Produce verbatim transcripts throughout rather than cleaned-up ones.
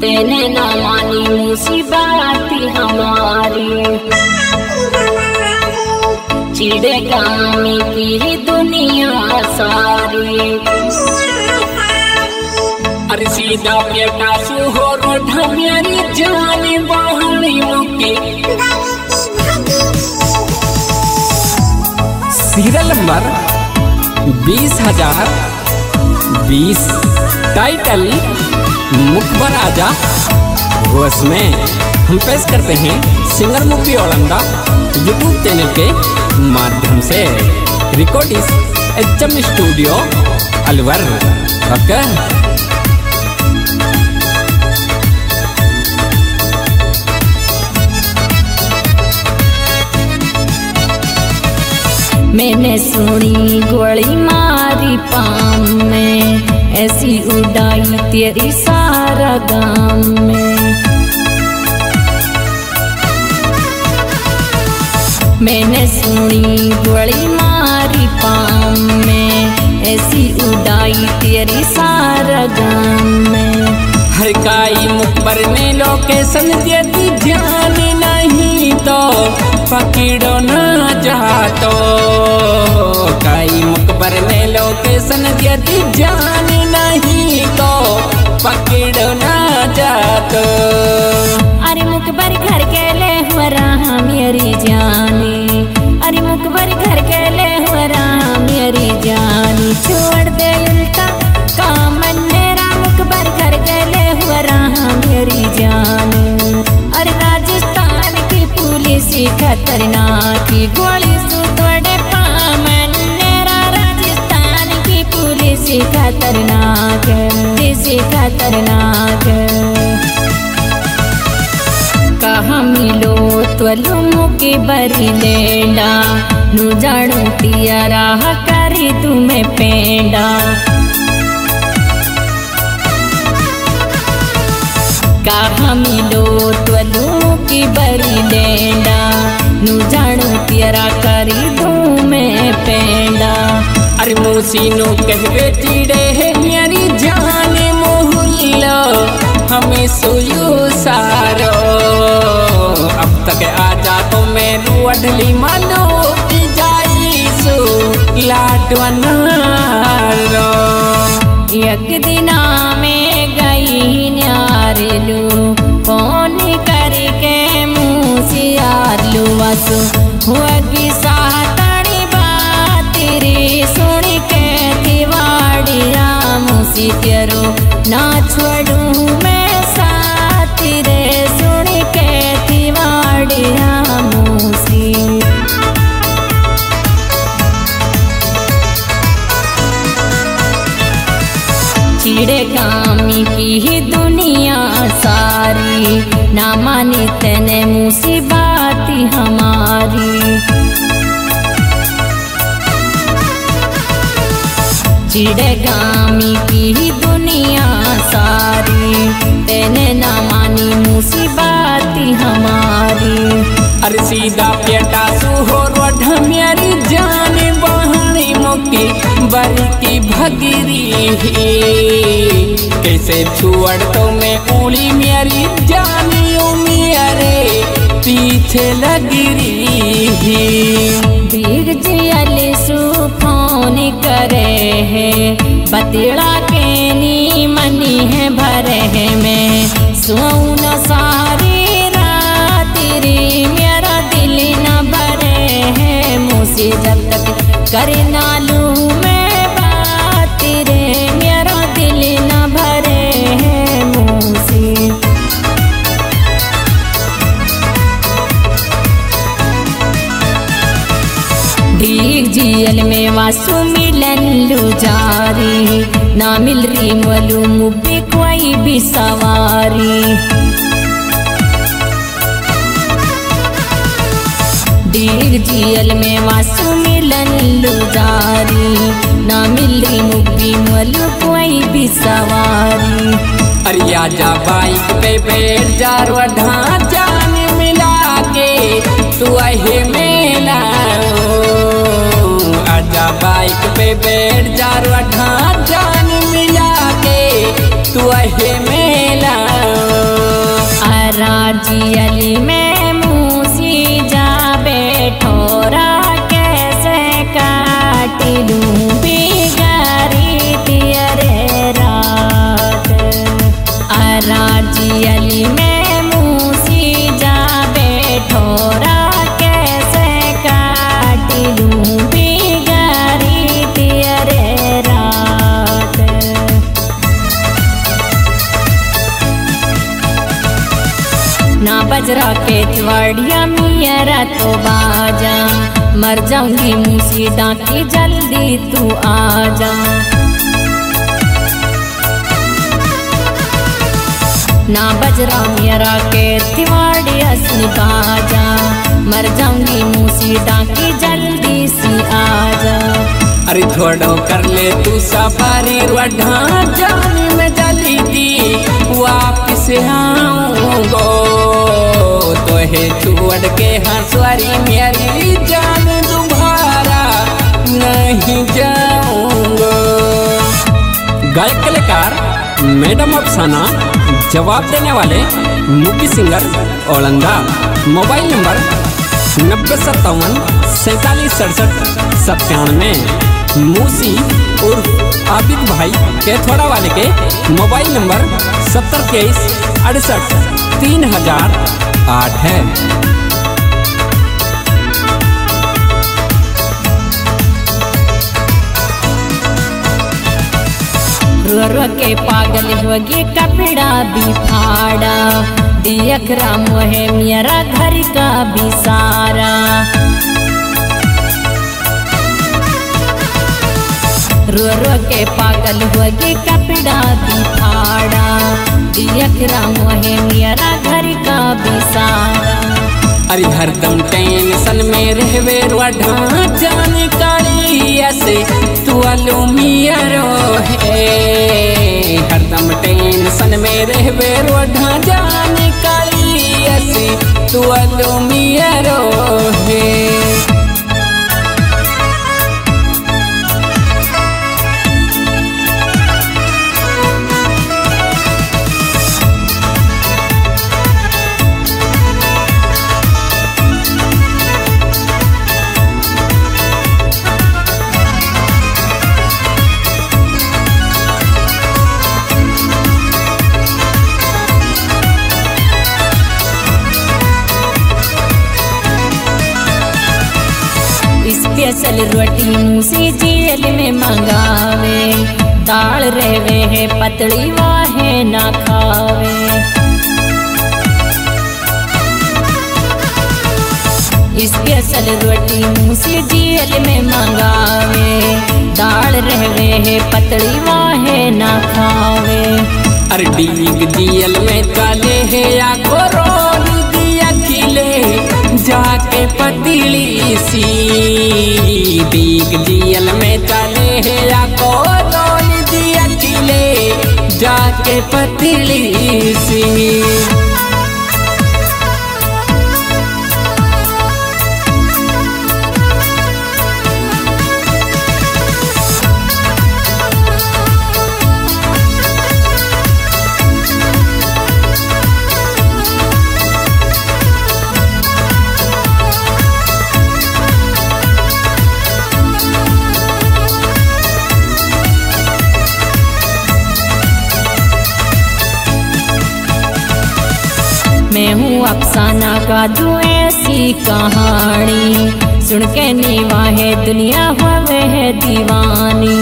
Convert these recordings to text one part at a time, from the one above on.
तेने ना मानी मुसीबत हमारी, चिड़े काम की दुनिया सारी। अरे सीधा बेटा सुहोर ढमेरी जाने बहनी मुके। सीरियल नंबर बीस हजार बीस, टाइटल मुखबर आजा। वो उसमें हम पेश करते हैं सिंगर मूवी औलंदा यूट्यूब चैनल के माध्यम से। Recordings H M studio Alwar. Okay मैंने सुनी गोली मारी पाम में, ऐसी उड़ाई तेरी सारा गाम में। मैंने सुनी गोली मारी पाम में, ऐसी उड़ाई तेरी सारा गाम में। हर काई मुखबर में लोकेशन देती ध्यान नहीं तो पकड़ो ना जातो। काई मुखबर में लोकेशन देती ध्यान नहीं तो पकड़ो ना जातो। अरे मुखबर घर के ले हुआ रहा मेरी जानी, अरे मुखबर घर के ले हुआ रहा मेरी जानी। छोड़ दे उल्टा काम मेरा, मुखबर घर के ले हुआ रहा मेरी जानी। अरे राजस्थान की पुलिस खतरनाक, गोली से तोड़े पामन मेरा। राजस्थान की पुलिस खतरनाक, पुलिस खतरनाक। कहाँ मिलो तो लुमो के बरी लेंडा, नु जाड़ू टिया राह करी तुम्हें पेंडा। कहाँ मिलो तो लुमो की बरी लेंडा, नु जाड़ू टिया करी तुम्हें पेंडा। अरे मोसीनो कहवे चिड़े है मेरी जान मोहुल्लो, हमें सोयो सारो। अब तक आजा तो मैं रुअढली मानो की जाई सो लाडवनारो। एक दिना में गई न्यारलू, फोन करके मुसियारलू। बसो हुआ की सातड़ी बात रे, सुन के दिवाड़िया मुसी तेरो ना छोड़ू मैं साथ रे। सुन के दिवाड़िया मुसी चिड़े गामी की दुनिया सारी, ना मानी तेने मुसीबत हमारी। चिड़े गामी की दुनिया सारी, तेने ना मानी मुसीबत हमारी। अरे सीधा बेटा सुहोर ढमेरी जाने बहनी मुकी बरी की भगरी। कैसे छुअड़ तो मैं उड़ी मेरी जानियो मेरे पीछे लगरी। दीग जियल सु फोन करे है, बतला के नी मनी है भरे है। मैं सुन सारी रात रे, मेरा दिल न भरे है मुझसे जब तक करे ना लूं मैं बात रे। मेरा दिल न भरे है मुझसे। ढीक जियल में वासु मिलन लू जारी, ना मिल रही मलू मुझे कोई भी सवारी। ढीक जियल में वासु मिलन लू जारी, ना मिल रही मुझे मलू कोई भी सवारी। अरे आजा बाइक पे बैठ जा ढा जान मिला के तू आहे मेला। आजा बाइक पे बैठ जा ढा जान मिला के तू आहे मेला। जियली में मूसी जा बैठोरा कैसे काटी लूं बिगारी तियरे रात। अरा जियली में मूसी जा बैठोरा कैसे काटी लूं बिगारी तियरे रात। ना बजरा के चवड़िया मियरा तो बाजा, मर जाऊंगी मूसी डांकी जल्दी तू आजा। ना बजरा मियरा के तिवाड़िया सी बाजा, मर जाऊंगी मूसी डांकी जल्दी सी आजा। अरे थोड़ो कर ले तू सफारी वढ़ा जानी में जली दी वापिस आऊंगो तो है छोड़ के हंसवारी मेरी जान दोबारा नहीं जाऊंगो। गायक कलाकार मैडम अफसाना, जवाब देने वाले मुकी सिंगर औलंदा। मोबाइल नंबर नब्बे सत्तावन सैतालीस सड़सठ सत्तानवे। मूसी उर्फ आबिद भाई केथोड़ा वाले के मोबाइल नंबर सत्तर तेईस अड़सठ तीन हजार आठ है। रो रो के पागल होगी कपड़ा भी फाड़ा, दियक राम है मेरा घर का भी सारा। रो रो के पागल होगी कपड़ा भी फाड़ा, दियक राम है मेरा घर का भी सारा। अरे हरदम टेंशन में रहवे रोढ़ा जाने काली ऐसे तू आलू मियरो है। हरदम टेंशन में रहवे रोढ़ा जाने काली ऐसे तू आलू मियरो है। स्पेशल रोटी मूसी जेल में मंगावे, दाल रेवे है पतली वाहे ना खावे। स्पेशल रोटी मूसी जेल में मंगावे, दाल रेवे है पतली वाहे ना खावे। अरे डीग दियल में काले है आखो रोल दिया खिले जाके पतली सी। डीग दियल में काले है आखो रोल दिया खिले जाके पतली सी। मैं हूँ अफसाना का दूं ऐसी कहानी, सुन के निवाहे दुनिया हुए है दीवानी।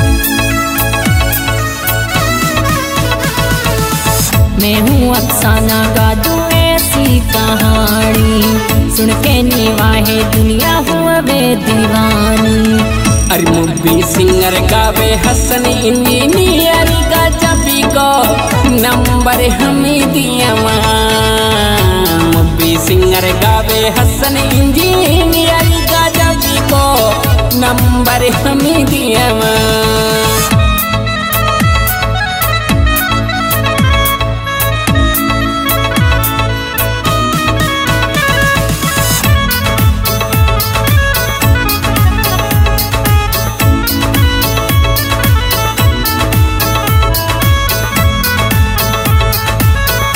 मैं हूँ अफसाना का दूं ऐसी कहानी, सुन के निवाहे दुनिया हुए दीवानी। अरे मुब्बी सिंगर गावे हसन इंजीनियर का जबी को नंबर हमें दिया। मुब्बी सिंगर गावे हसन इंजीनियर का जबी को नंबर हमें दिया।